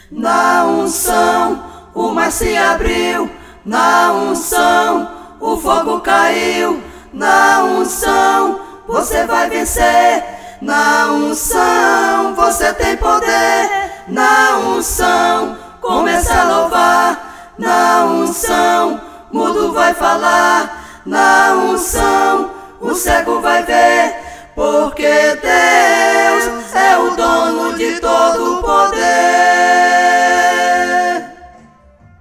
Na unção, o mar se abriu. Na unção, o fogo caiu. Na unção, você vai vencer. Na unção, você tem poder. Na unção, comece a louvar. Na unção, mudo vai falar. Na unção, o cego vai ver. Porque Deus é o dono de todo o poder.